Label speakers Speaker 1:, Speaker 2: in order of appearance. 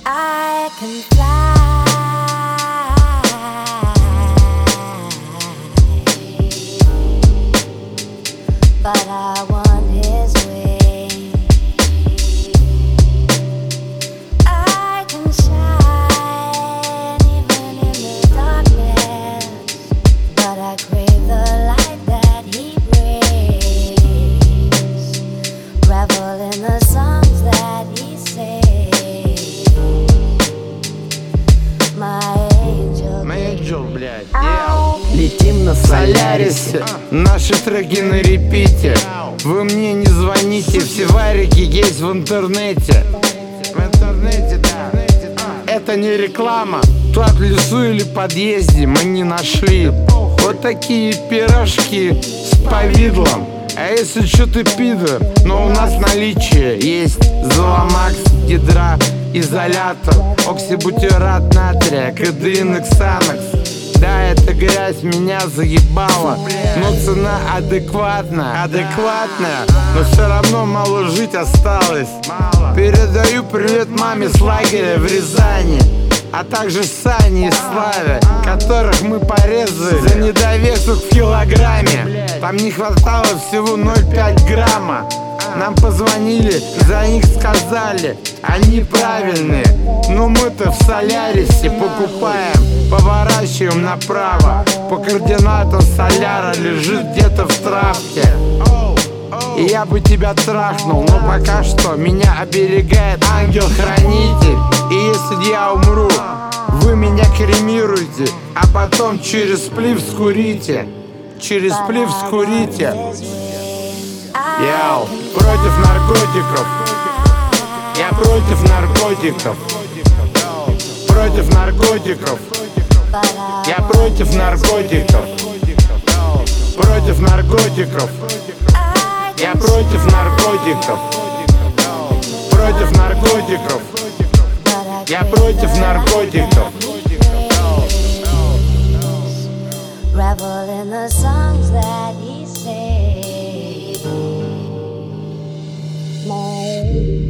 Speaker 1: I can fly, but I want his way. I can shine even in the darkness, but I crave the light that he brings. Revel in the songs that he sings.
Speaker 2: Мэйджор, блядь,
Speaker 3: Летим на
Speaker 2: Солярисе, наши треки на репите. Вы мне не звоните, все варики есть в интернете. В интернете, да. Это не реклама, тут в лесу или подъезде мы не нашли вот такие пирожки с повидлом. А если что, ты пидор, но у нас наличие есть Золомакс, гидроизолятор, оксибутират натрия, кадеин, Xanax. Да, эта грязь меня заебала, но цена адекватная, но все равно мало жить осталось. Передаю привет маме с лагеря в Рязани, а также Сане и Славе, которых мы порезали за недовесок в килограмме. Там не хватало всего 0,5 грамма. Нам позвонили, за них сказали, они правильные. Но мы-то в Солярисе покупаем, поворачиваем направо. По координатам Соляра лежит где-то в травке. И я бы тебя трахнул, но пока что меня оберегает ангел-хранитель. И если я умру, вы меня кремируете, а потом через сплив скурите. Через сплив скурите. Яу, против наркотиков. Я против наркотиков. Против наркотиков. Я против наркотиков. Против наркотиков. Я против наркотиков. Против наркотиков. Я против наркотиков.
Speaker 1: Revel in the songs that he sings.